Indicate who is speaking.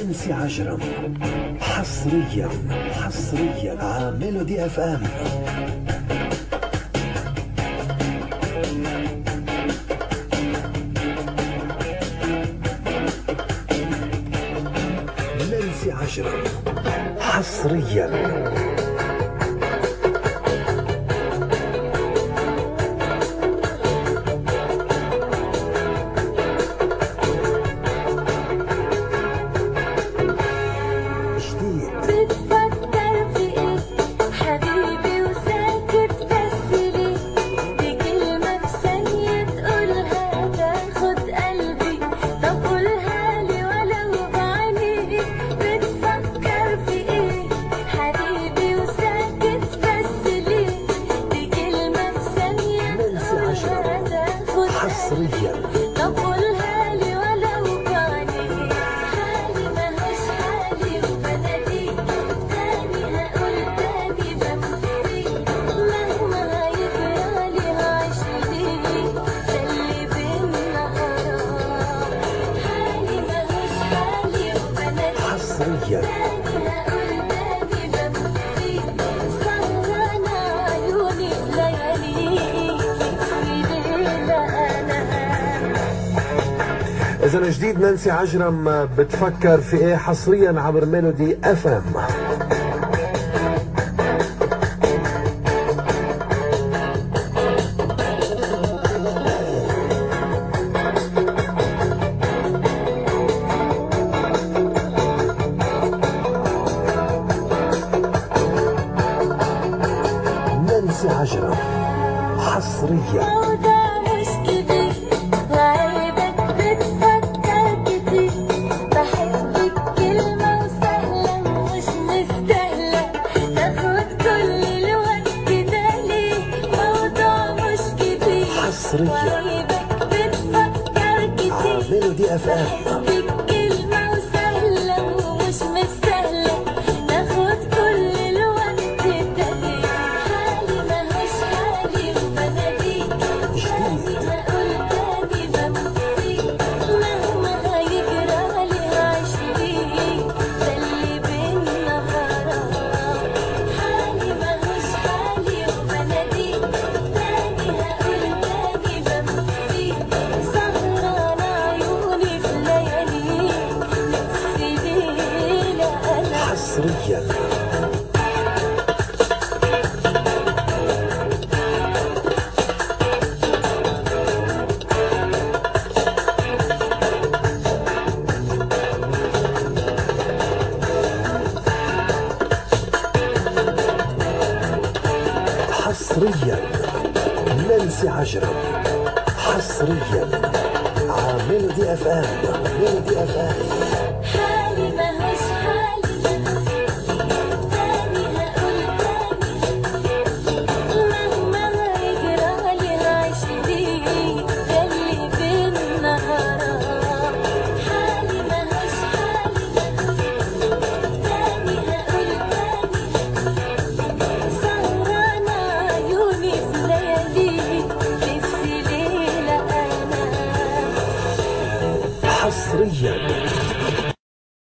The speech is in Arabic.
Speaker 1: نانسي عجرم حصريا على ميلودي اف ام. نانسي عجرم حصريا. طب قولها لي ولو بعدين، حالي ماهوش حالي وبناديك تاني، هقول تاني بمشيك مهما هيجرالي هعيش ليك، ده اللي بينا حرام. حالي ماهوش حالي وبناديك
Speaker 2: حصريا
Speaker 1: تاني، هقول تاني بمشيك سهرانة عيوني في لياليك.
Speaker 2: إذا جديد نانسي عجرم بتفكر في إيه حصريا عبر ميلودي اف ام. نانسي عجرم حصريا. حصريا على ميلودي اف ام.
Speaker 1: كلمة وسهلة ومش مستاهلة ناخد كل الوقت التاني. حالي ماهوش حالي وبناديك تاني، هقول تاني بمسيك مهما هيجرالي هعيش ليك، ده اللي بينا حرام. حالي ماهوش حالي وبناديك تاني، هقول تاني بمسيك سهرانة عيوني في لياليك، نفسي ليلة أنا
Speaker 2: حصريا حصريا نانسي عجرم حصريا على ميلودي اف ام. ميلودي اف ام.